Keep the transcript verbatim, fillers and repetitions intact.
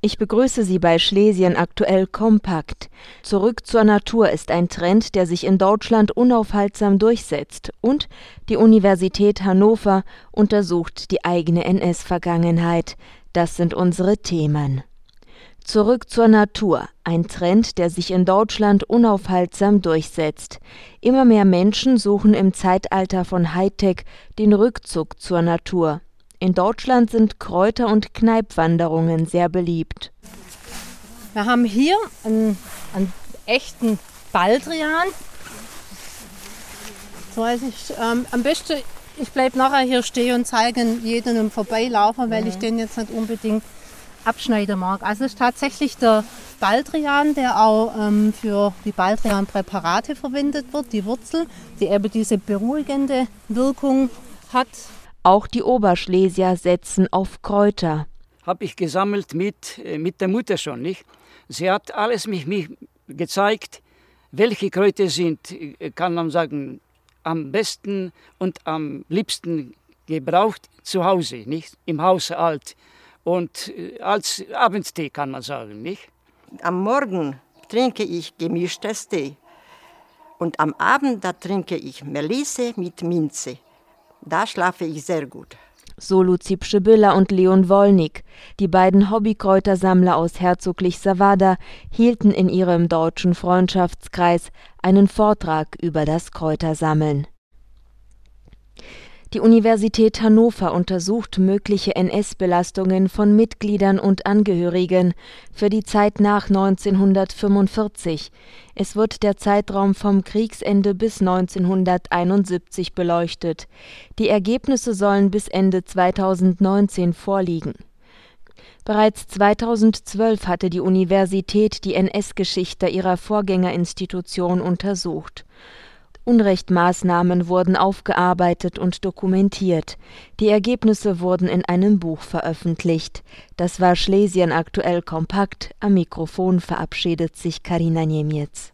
Ich begrüße Sie bei Schlesien aktuell kompakt. Zurück zur Natur ist ein Trend, der sich in Deutschland unaufhaltsam durchsetzt. Und die Universität Hannover untersucht die eigene N S-Vergangenheit. Das sind unsere Themen. Zurück zur Natur, ein Trend, der sich in Deutschland unaufhaltsam durchsetzt. Immer mehr Menschen suchen im Zeitalter von Hightech den Rückzug zur Natur. In Deutschland sind Kräuter- und Kneipwanderungen sehr beliebt. Wir haben hier einen, einen echten Baldrian. So weiß ich, ähm, am besten, ich bleibe nachher hier stehen und zeige jedem im Vorbeilaufen, weil mhm. ich den jetzt nicht unbedingt abschneiden mag. Also es ist tatsächlich der Baldrian, der auch ähm, für die Baldrian-Präparate verwendet wird, die Wurzel, die eben diese beruhigende Wirkung hat. Auch die Oberschlesier setzen auf Kräuter. Habe ich gesammelt mit, mit der Mutter schon, nicht? Sie hat alles mich, mich gezeigt, welche Kräuter sind, kann man sagen, am besten und am liebsten gebraucht zu Hause, nicht? Im Haushalt und als Abendtee kann man sagen, nicht? Am Morgen trinke ich gemischtes Tee und am Abend da trinke ich Melisse mit Minze. Da schlafe ich sehr gut. So Luzi Pschybilla und Leon Wollnig. Die beiden Hobbykräutersammler aus Herzoglich Savada hielten in ihrem deutschen Freundschaftskreis einen Vortrag über das Kräutersammeln. Die Universität Hannover untersucht mögliche N S-Belastungen von Mitgliedern und Angehörigen für die Zeit nach neunzehnhundertfünfundvierzig. Es wird der Zeitraum vom Kriegsende bis neunzehnhunderteinundsiebzig beleuchtet. Die Ergebnisse sollen bis Ende zweitausendneunzehn vorliegen. Bereits zweitausendzwölf hatte die Universität die N S-Geschichte ihrer Vorgängerinstitution untersucht. Unrechtmaßnahmen wurden aufgearbeitet und dokumentiert. Die Ergebnisse wurden in einem Buch veröffentlicht. Das war Schlesien aktuell kompakt. Am Mikrofon verabschiedet sich Karina Niemiec.